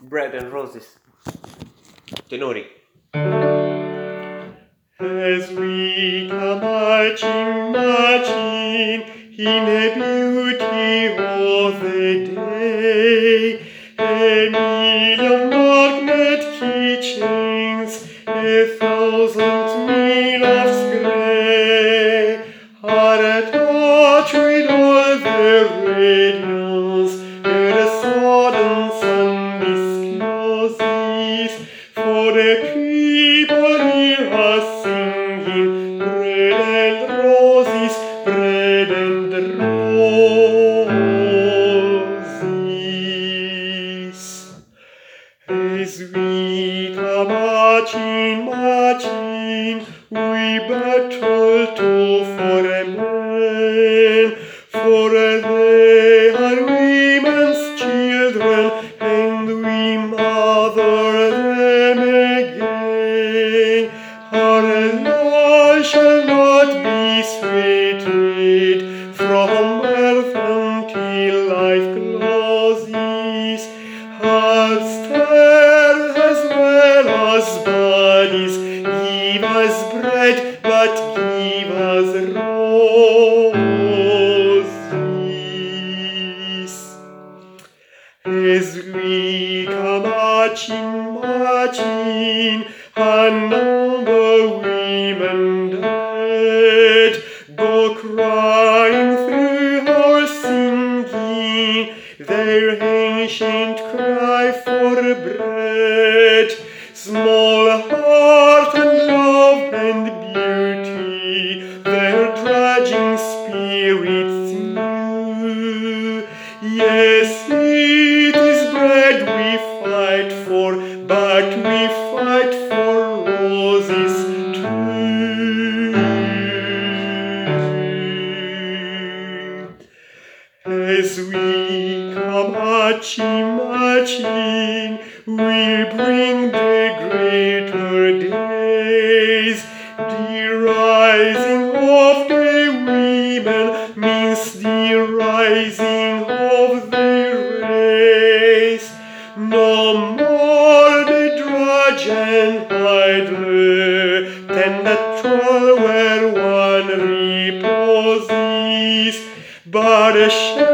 Bread and Roses. Tenori. As we come marching, marching in the beauty of the day, a million magnet keychains, a thousand miles grey, are attached with all the radiance and the sudden sun discloses. For the people here are singing bread and roses, bread and roses. As we come marching, marching, we battle too for a man, for they are women's children, and we mother them again. Our life shall not be sweeted from earth until life closes. Our stars as well as bodies, give us bread, but give us roses. As we come marching, marching, unnumbered women dead go crying through our singing, their ancient cry for bread. Small heart and love and beauty, their drudging spirits new. Yes, it is bread we fight for, but we fight for roses too. As we come marching, marching, we bring the greater days. The rising of the women means the rising of the race. No more the drudge and idler, than the toil where one reposes, but a